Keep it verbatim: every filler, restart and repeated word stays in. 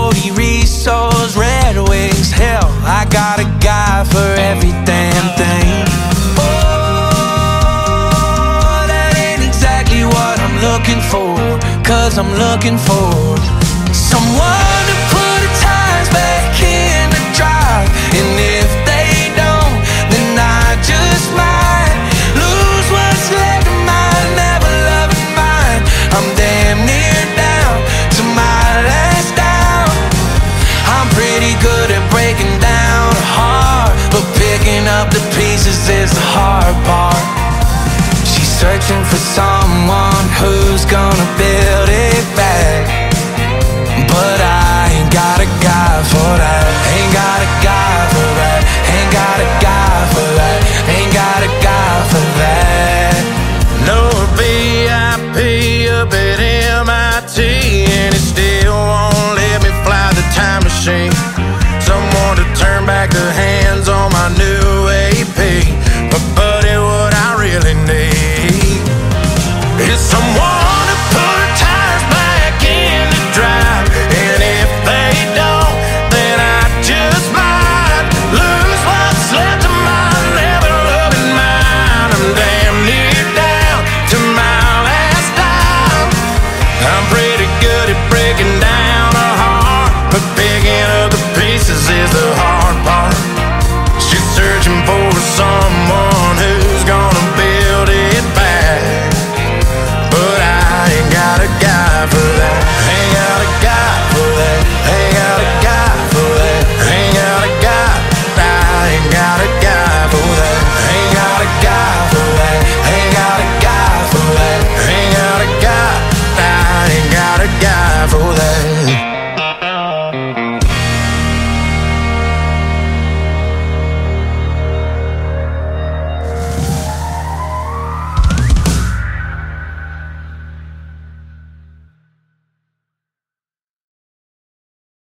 Cody Resource, Red Wings. Hell, I got a guy for every damn thing. Oh, that ain't exactly what I'm looking for, 'cause I'm looking for someone to put the tires back in the drive. And if they don't, then I just might lose what's left of my never loving mind. I'm damn near down to my last down. I'm pretty good at breaking down a heart, but picking up the pieces is the hard part. She's searching for someone who's gonna build it back, but I ain't got a guy for that. Ain't got a guy for that. Ain't got a guy for that. Ain't got a guy for that. No V I P up at M I T, and it still won't let me fly the time machine. Someone to turn back the hands on my new A P. But buddy, what I really need is someone to put tires back in the drive. And if they don't, then I just might lose what's left of my never loving mind. I'm damn near down to my last dime. I'm pretty good at breaking down a heart, but picking up the pieces is the hard part. She's searching for